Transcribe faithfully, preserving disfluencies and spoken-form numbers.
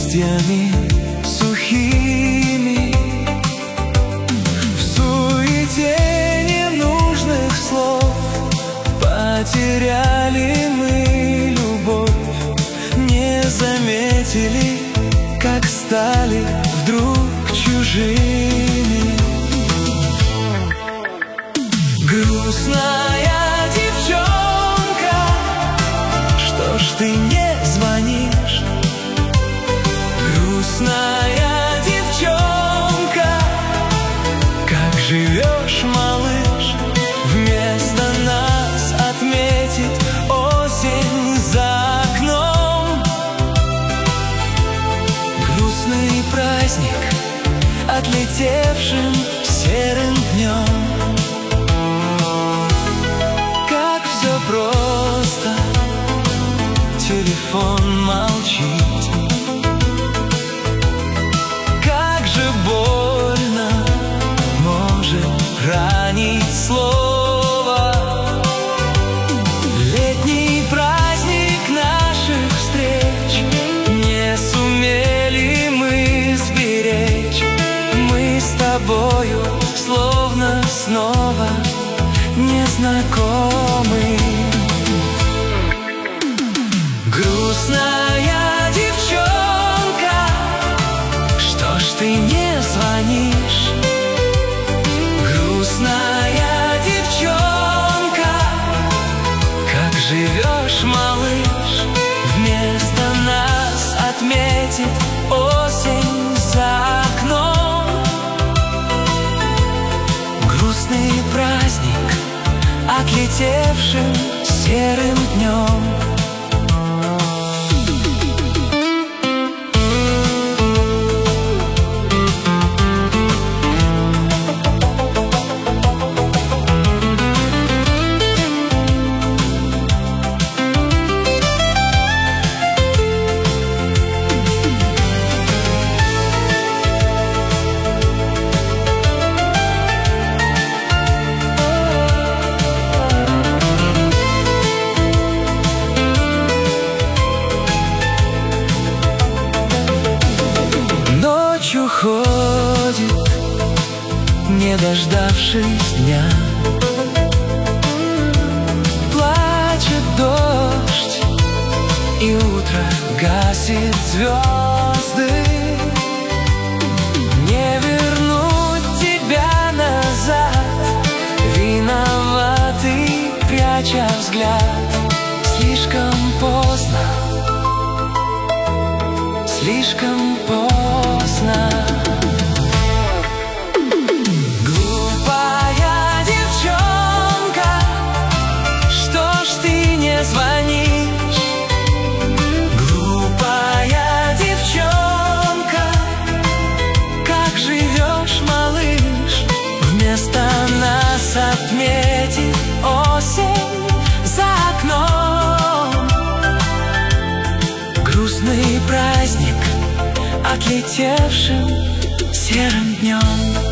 листьями сухими. В суете ненужных слов потеряли мы любовь, не заметили, как стали вдруг чужими. Грустная девчонка, что ж ты не звонишь? Грустная девчонка, как живешь, малыш? Вместо нас отметит осень за окном. Грустный праздник отлетевшим серым днем. Как все просто, телефон молчит. Как же больно может ранить слово. Летний праздник наших встреч не сумели мы сберечь. Мы с тобою словно снова незнакомы. Грустная девчонка, что ж ты не звонишь? Грустная девчонка, как живешь, малыш? Вместо нас отметит осень за окном. Грустный праздник отлетевшим серым днем. Ночь уходит, не дождавшись дня. Плачет дождь, и утро гасит звезды. Не вернуть тебя назад, виноватый, пряча взгляд. Слишком поздно, слишком поздно. Глупая девчонка, что ж ты не звонишь? Глупая девчонка, как живешь, малыш? Вместо нас отметит осень за окном. Грустный праздник отлетевшим серым днем.